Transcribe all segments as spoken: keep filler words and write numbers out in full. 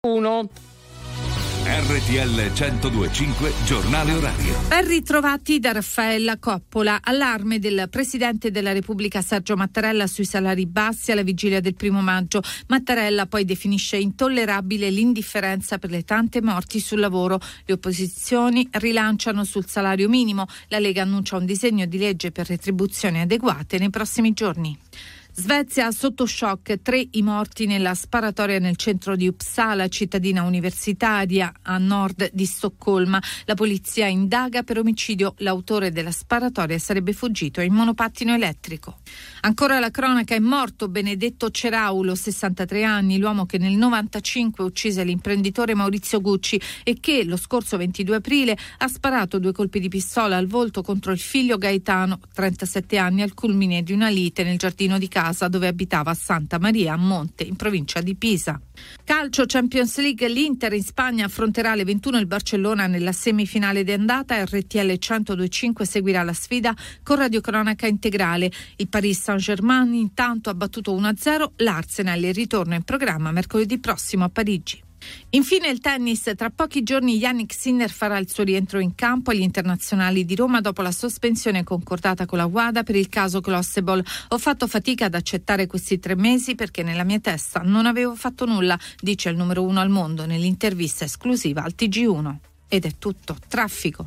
uno. R T L centodue e cinque giornale orario. Ben ritrovati da Raffaella Coppola. Allarme del Presidente della Repubblica Sergio Mattarella sui salari bassi alla vigilia del primo maggio. Mattarella poi definisce intollerabile l'indifferenza per le tante morti sul lavoro. Le opposizioni rilanciano sul salario minimo. La Lega annuncia un disegno di legge per retribuzioni adeguate nei prossimi giorni. Svezia sotto shock, tre i morti nella sparatoria nel centro di Uppsala, cittadina universitaria a nord di Stoccolma. La polizia indaga per omicidio. L'autore della sparatoria sarebbe fuggito in monopattino elettrico. Ancora la cronaca: è morto Benedetto Ceraulo, sessantatré anni, l'uomo che nel novantacinque uccise l'imprenditore Maurizio Gucci e che lo scorso ventidue aprile ha sparato due colpi di pistola al volto contro il figlio Gaetano, trentasette anni, al culmine di una lite nel giardino di casa dove abitava a Santa Maria a Monte, in provincia di Pisa. Calcio Champions League, l'Inter in Spagna affronterà alle ventuno il Barcellona nella semifinale di andata. R T L centodue e cinque seguirà la sfida con radiocronaca integrale. Il Paris Saint-Germain intanto ha battuto uno a zero l'Arsenal. Il ritorno in programma mercoledì prossimo a Parigi. Infine il tennis, tra pochi giorni Jannik Sinner farà il suo rientro in campo agli internazionali di Roma dopo la sospensione concordata con la WADA per il caso Klossebol. Ho fatto fatica ad accettare questi tre mesi perché nella mia testa non avevo fatto nulla, dice il numero uno al mondo nell'intervista esclusiva al T G uno. Ed è tutto, traffico.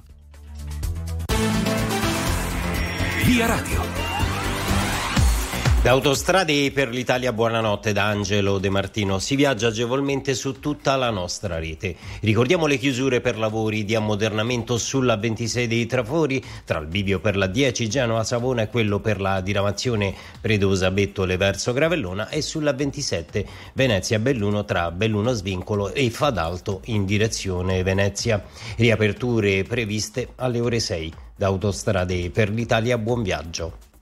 Via Radio. Da Autostrade per l'Italia, buonanotte da Angelo De Martino. Si viaggia agevolmente su tutta la nostra rete. Ricordiamo le chiusure per lavori di ammodernamento sulla ventisei dei Trafori, tra il bivio per la dieci Genova-Savona e quello per la diramazione Predosa-Bettole verso Gravellona, e sulla ventisette Venezia-Belluno tra Belluno Svincolo e Fadalto in direzione Venezia. Riaperture previste alle ore sei. Da Autostrade per l'Italia, buon viaggio.